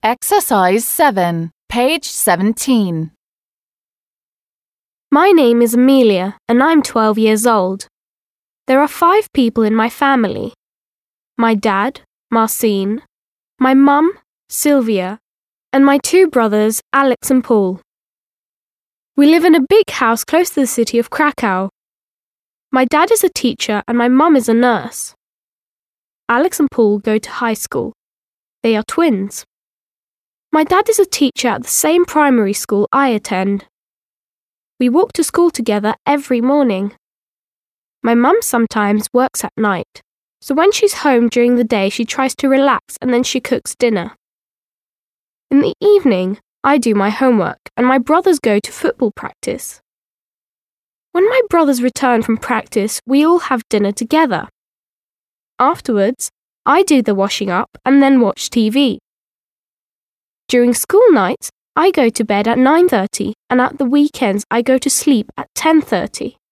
Exercise 7, page 17. My name is Amelia, and I'm 12 years old. There are 5 people in my family. My dad, Marcin, my mum, Sylvia, and my 2 brothers, Alex and Paul. We live in a big house close to the city of Krakow. My dad is a teacher and my mum is a nurse. Alex and Paul go to high school. They are twins. My dad is a teacher at the same primary school I attend. We walk to school together every morning. My mum sometimes works at night, so when she's home during the day she tries to relax and then she cooks dinner. In the evening, I do my homework and my brothers go to football practice. When my brothers return from practice, we all have dinner together. Afterwards, I do the washing up and then watch TV. During school nights, I go to bed at 9:30 and at the weekends I go to sleep at 10:30.